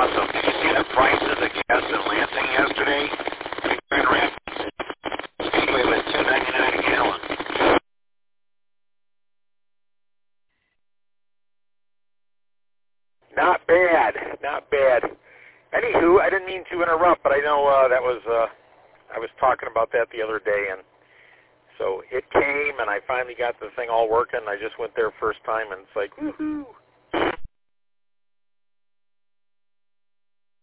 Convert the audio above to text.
awesome. Did you see the prices of gas in Lansing yesterday? Anyway, it was $2.99 a gallon. Not bad, not bad. Anywho, I didn't mean to interrupt, but I know that was, I was talking about that the other day, and so it came, and I finally got the thing all working. I just went there first time, and it's like, woohoo!